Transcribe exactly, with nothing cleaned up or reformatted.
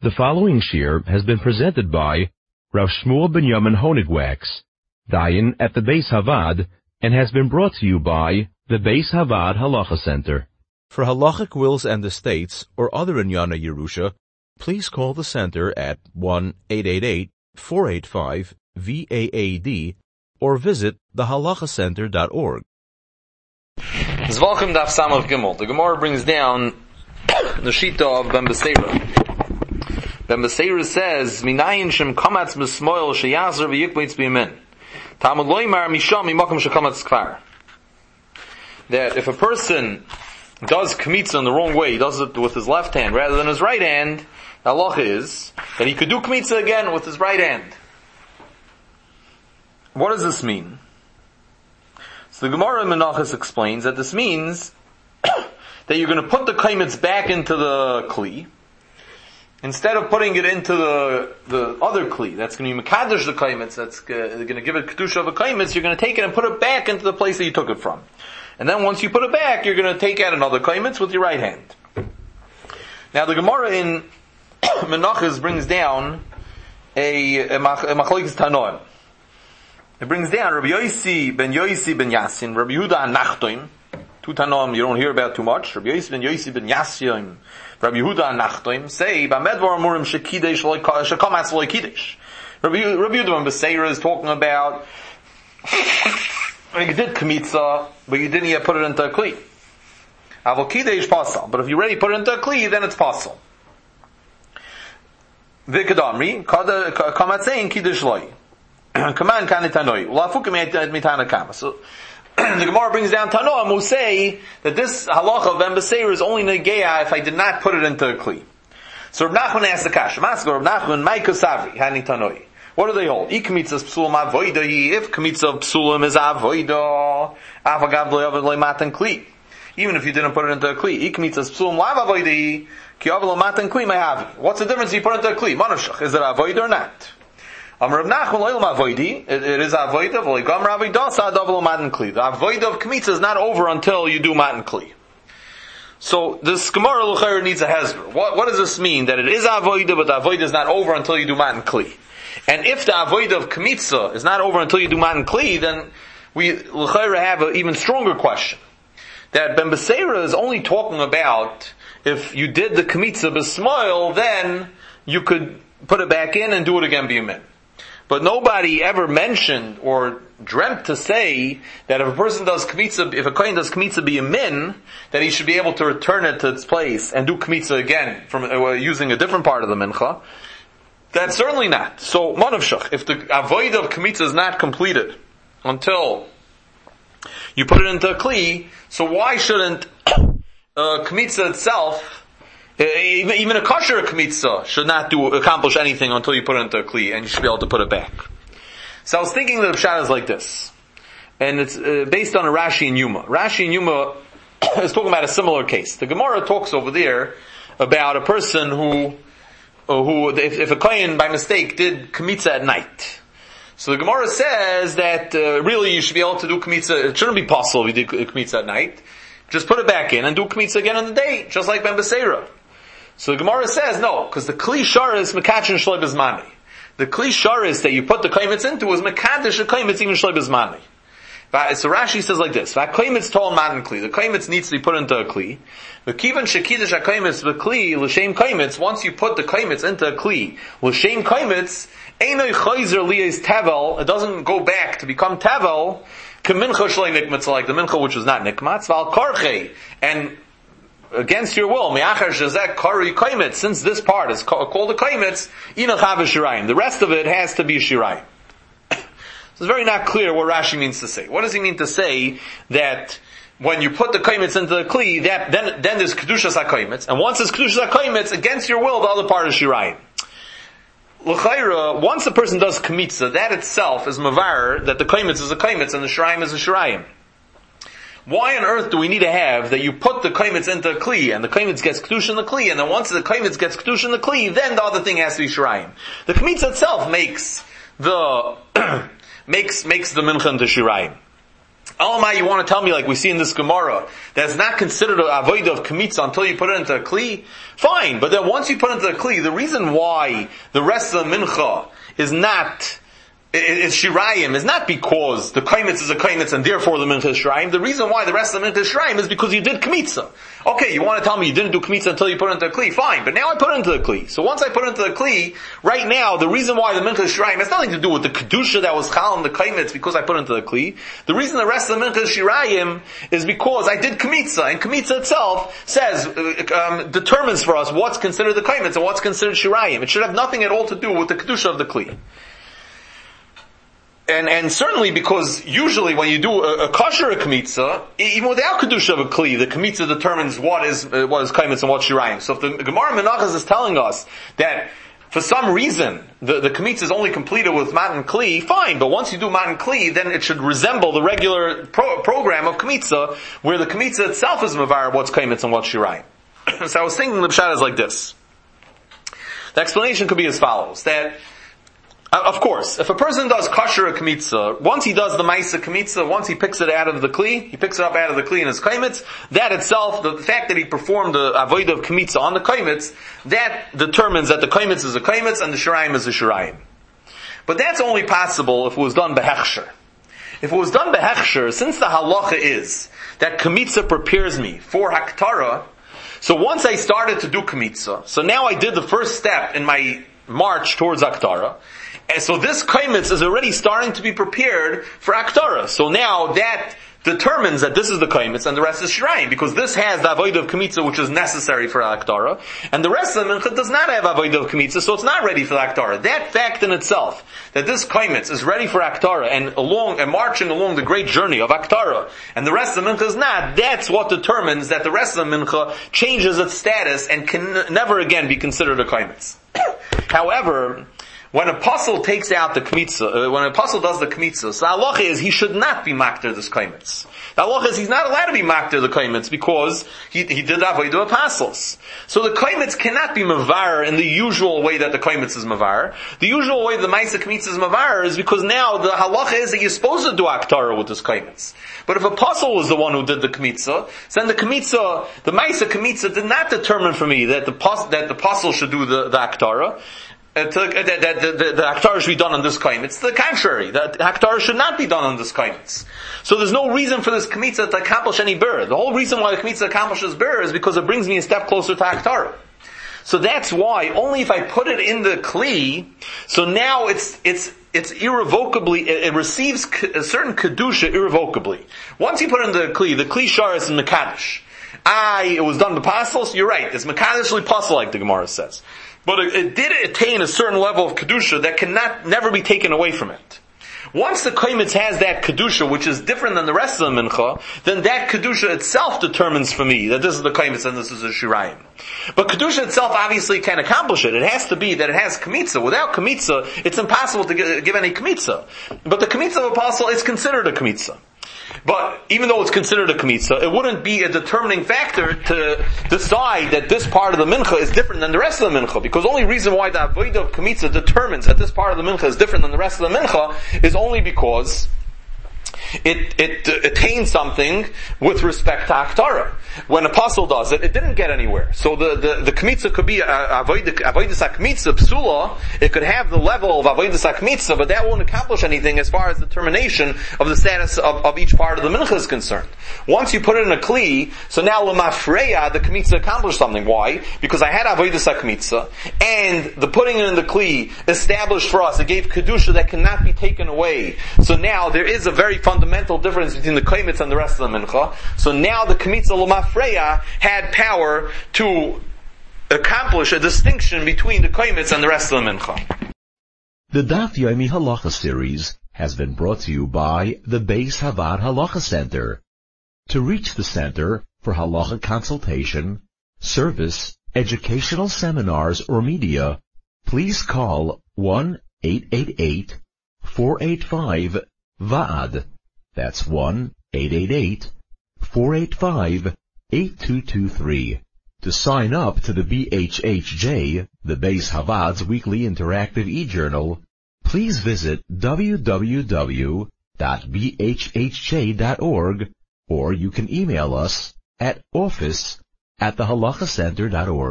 The following shir has been presented by Rav Shmuel Binyamin Honigwax, Dayan at the Beis Havad, and has been brought to you by the Beis Havad Halacha Center. For halachic wills and estates or other Inyana Yerusha, please call the center at one eight eight eight, four eight five, V A A D or visit the halacha center dot org. Zvalchim Daf Samach Gimel. The Gemara brings down the Shita of Ben Beseira. Ben Beseira says, Minayin shem kamatz mismoil sheyazar v'yikbeitz b'yamin. Talmud loymar misham mimakom shekamatz kvar. That if a person does kmitza in the wrong way, he does it with his left hand rather than his right hand, the halacha is that he could do kmitza again with his right hand. What does this mean? So the Gemara in Menachos explains that this means that you're going to put the kaimitz back into the kli, instead of putting it into the the other kli, that's going to be mekadosh the kaimitz, that's going to give it kedusha of a kaimitz, you're going to take it and put it back into the place that you took it from. And then once you put it back, you're going to take out another kaimitz with your right hand. Now the Gemara in Menachos brings down a, a, a machlokes tanoim. It brings down Rabbi Yosi ben Yosi ben Yasin, Rabbi Yehuda and Nachtoim, two tanoim you don't hear about too much. Rabbi Yosi ben Yosi ben Yasin, Rabbi Yehuda and Nachtoim say, "Bamedvar amurim shekidesh shekamatz loikidesh." Rabbi Yehuda ben Beseira is talking about you did kmitza, but you didn't yet put it into a kli. Avol kidesh pasal, but if you already put it into a kli, then it's pasal. Vikadamri kamatzein kidesh loy. Kaman kanitanoi. Ulafukim mitana kama. So the Gemara brings down Tanoim who say that this halacha of Ben Beseira is only negeya if I did not put it into a kli. So Rav Nachman asks the kasha. Maskor Rav Nachman, my kosavri, hani tanoi. What do they hold? I kmitzas psulim avoida. If kmitza psulim is avoida, avagav loyav loymatan kli. Even if you didn't put it into a kli, I kmitzas psulim lav avoida ki avav loymatan kli may have. What's the difference if you put it into a kli? Manavshach, is it avoida or not? Um, Rav Nachman loylam avoidi. It is avoida. V'legam ravida sadav loymatan kli. The avoida of kmitza is not over until you do matan kli. So this Gemara l'chayr needs a hezber. What, what does this mean? That it is avoida, but the avoida is not over until you do matan kli. And if the avodah of kmitza is not over until you do matan kli, then we l'chayra have an even stronger question. That Ben Beseira is only talking about if you did the kmitza b'smoil, then you could put it back in and do it again b'yamin. But nobody ever mentioned or dreamt to say that if a person does kmitza, if a kohen does kmitza b'yamin, that he should be able to return it to its place and do kmitza again from uh, using a different part of the mincha. That's certainly not. So, manavshach, if the avoid of kmitza is not completed until you put it into a kli, so why shouldn't uh, kmitza itself, uh, even, even a kosher kmitza should not do accomplish anything until you put it into a kli, and you should be able to put it back. So I was thinking that the pshat is like this, and it's uh, based on a Rashi and Yuma. Rashi and Yuma is talking about a similar case. The Gemara talks over there about a person who who, if, if a kohen by mistake did kmitza at night. So the Gemara says that uh, really you should be able to do kmitza, it shouldn't be possible if you did kmitza at night. Just put it back in and do kmitza again in the day, just like Ben Beseira. So the Gemara says no, because the kli sharis mekachin shloi bezmani. The kli sharis that you put the kaimitz into is mekadesh a kaimitz even shloi bezmani. So Rashi says like this: "V'kaimitz tol matan kli." The kaimitz needs to be put into a kli. V'kivan shekidesh hakaimitz v'kli l'shem kaimitz. Once you put the kaimitz into a kli l'shem kaimitz, einay chayzer liyes tevel. It doesn't go back to become tevel. K'mincha shlei nikmatz, like the mincha which was not nikmatz. V'al karchei, and against your will, me'achar shezek kari kaimitz. Since this part is called a kaimitz, ina chav shirayim. The rest of it has to be shirayim. So it's very not clear what Rashi means to say. What does he mean to say that when you put the kaimitz into the kli, that then then there's kedushas hakaimitz, and once there's kedushas hakaimitz, against your will, the other part is shirayim. L'chayra, once a person does kmitza, that itself is mavar that the kaimitz is a kaimitz and the shirayim is a shirayim. Why on earth do we need to have that you put the kaimitz into a kli and the kaimitz gets kedusha in the kli, and then once the kaimitz gets kedusha in the kli, then the other thing has to be shirayim? The kmitza itself makes the makes makes the mincha into shirayim. Alamai, you want to tell me, like we see in this Gemara, that it's not considered an avodah of Kemitza until you put it into a Kli? Fine, but then once you put it into a Kli, the reason why the rest of the Mincha is not, is Shirayim, is not because the Kaimitz is a Kaimitz and therefore the Mincha is Shirayim. The reason why the rest of the Mincha is Shirayim is because you did Kemitza. Okay, you want to tell me you didn't do Kemitza until you put it into a Kli? Fine, but now I put it into the Kli. So once I put it into the Kli, right now, the reason why the Mincha is Shirayim has nothing to do with the Kedusha that was Chal in the Kaimitz because I put it into the Kli. The reason the rest of the Mincha is Shirayim is because I did Kemitza, and Kemitza itself says, um, determines for us what's considered the Kaimitz and what's considered Shirayim. It should have nothing at all to do with the Kedusha of the Kli. And, and certainly because usually when you do a, a kosher a kmitza, even without kedusha of a kli, the kmitza determines what is uh, what is kaimitz and what shirayim. So if the Gemara Menachos is telling us that for some reason the, the kmitza is only completed with matan kli, fine. But once you do matan kli, then it should resemble the regular pro- program of kmitza, where the kmitza itself is mavar what's kaimitz and what's shirayim. So I was thinking the pshat is like this. The explanation could be as follows: that of course, if a person does kosher a kmitza, once he does the ma'isa kmitza, once he picks it out of the kli, he picks it up out of the kli in his kaimitz, that itself, the fact that he performed the avodah of kmitza on the kaimitz, that determines that the kaimitz is a kaimitz and the shirayim is a shirayim. But that's only possible if it was done behechsher. If it was done behechsher, since the halacha is that kmitza prepares me for haktara, so once I started to do kmitza, so now I did the first step in my march towards haktara, and so this kaimitz is already starting to be prepared for Aktara. So now that determines that this is the kaimitz and the rest is shirayim, because this has the avodah of kmitza which is necessary for Aktara, and the rest of the mincha does not have avodah of kmitza, so it's not ready for Aktara. That fact in itself, that this kaimitz is ready for Aktara and along and marching along the great journey of Aktara, and the rest of the mincha is not, that's what determines that the rest of the mincha changes its status and can never again be considered a kaimitz. However, when a apostle takes out the kmitza, uh, when an apostle does the kmitza, so the halacha is he should not be makter this kaimitz. The halacha is he's not allowed to be makter the kaimitz because he, he did avodah apostles. So the kaimitz cannot be mavar in the usual way that the kaimitz is mavar. The usual way the ma'isa kmitza is mavar is because now the halacha is that you're supposed to do aktara with this kaimitz. But if apostle was the one who did the kmitza, then the kmitza, the ma'isa kmitza did not determine for me that the that the apostle should do the, the aktara. Uh, to, uh, that, that, the, the, the Haktar should be done on this kaim. It's the contrary. The Haktar should not be done on this kaim. So there's no reason for this kmitza to accomplish any ber. The whole reason why the kmitza accomplishes ber is because it brings me a step closer to Haktar. So that's why, only if I put it in the kli, so now it's, it's, it's irrevocably, it, it receives a certain kedusha irrevocably. Once you put it in the kli, the kli sharis and mekadosh. I, it was done by apostles, you're right, it's mekadosh lipasul like the Gemara says. But it, it did attain a certain level of kedusha that cannot never be taken away from it. Once the kaimitz has that kedusha, which is different than the rest of the mincha, then that kedusha itself determines for me that this is the kaimitz and this is the shirayim. But kedusha itself obviously can't accomplish it. It has to be that it has kmitza. Without kmitza, it's impossible to give any kmitza. But the kmitza of apostle is considered a kmitza. But even though it's considered a kmitza, it wouldn't be a determining factor to decide that this part of the mincha is different than the rest of the mincha. Because the only reason why the avodah of kmitza determines that this part of the mincha is different than the rest of the mincha is only because it, it uh, attains something with respect to Aktara. When apostle does it, it didn't get anywhere. So the, the, the kmitza could be avodah kmitza psula. It could have the level of avodah kmitza, but that won't accomplish anything as far as determination of the status of, of each part of the mincha is concerned. Once you put it in a kli, so now lemafreya, the kmitza accomplished something. Why? Because I had avodah kmitza, and the putting it in the kli established for us, it gave kedusha that cannot be taken away. So now there is a very fundamental difference between the kaimitz and the rest of the mincha. So now the kmitza lemafreya had power to accomplish a distinction between the kaimitz and the rest of the mincha. The Daf Yomi Halacha series has been brought to you by the Beis Havad Halacha Center. To reach the center for halacha consultation, service, educational seminars, or media, please call one eight eight eight, four eight five, V A D. That's one eight eight eight, four eight five, eight two two three. To sign up to the B H H J, the Beis Havad's weekly interactive e-journal, please visit w w w dot b h h j dot org, or you can email us at office at the halacha center dot org.